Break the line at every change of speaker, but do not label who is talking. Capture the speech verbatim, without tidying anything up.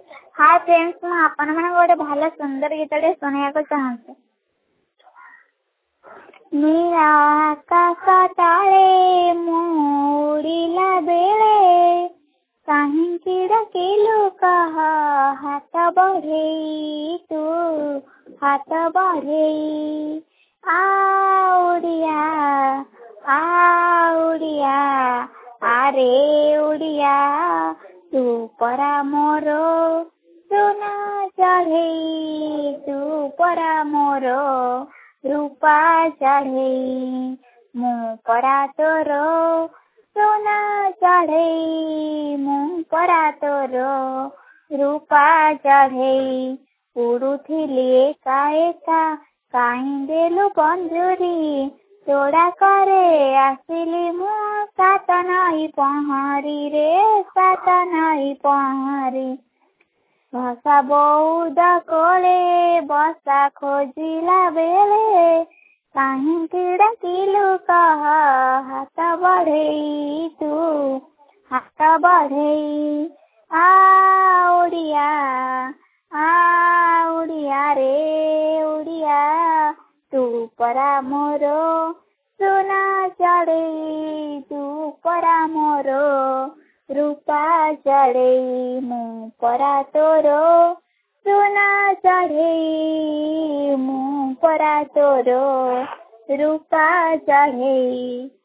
Hi friends, ମୁଁ ଆପଣମାନଙ୍କୁ ଗୋଟେ ଭଲ ସୁନ୍ଦର ଗୀତଟେ ଶୁଣାଇବାକୁ ଚାହୁଁଛି। ନୀଳ ଆକାଶ ତଳେ ମୁଁ ଉଡ଼ିଲା ବେଳେ କାହିଁକି ଡାକିଲୁ କହ ହାତ ବଢ଼େଇ, ତୁ ହାତ ବଢ଼େଇ। ଆ ଓଡ଼ିଆ ଆ ଓଡ଼ିଆ ଆରେ ଓଡ଼ିଆ, ତୁ ପରା ମୋର ସୁନା ଚଢ଼େଇ, ତୁ ପରା ମୋର ରୂପା ଚଢ଼େଇ। ମୁଁ ପରା ତୋର ସୁନା ଚଢ଼େଇ, ମୁଁ ପରା ତୋର ରୂପା ଚଢ଼େଇ। ଉଡ଼ୁଥିଲି ଏକା ଏକା କାହିଁ ଦେଲୁ ପଞ୍ଜୁରୀ, ତୋଡ଼ା କରେ ଆସିଲି ମୁଁ ସାତ ନଈ ପହଁରି ରେ, ସାତ ନଈ ପହଁରି। ଭାଷା ବଉଦ କୋଳେ ବସା ଖୋଜିଲା ବେଳେ କାହିଁକି ଡାକିଲୁ କହ ହାତ ବଢ଼େଇ, ତୁ ହାତ ବଢ଼େଇ। ଆ ଓଡ଼ିଆ ଆ ଓଡ଼ିଆ ରେ ଓଡ଼ିଆ, ତୁ ପରା ମୋର ସୁନା ଚଢ଼େଇ, ତୁ ପରା ମୋର ରୂପା ଚଢ଼େଇ। ମୁଁ ପରା ତୋର ସୁନା ଚଢ଼େଇ, ମୁଁ ପରା ତୋର ରୂପା ଚଢ଼େଇ।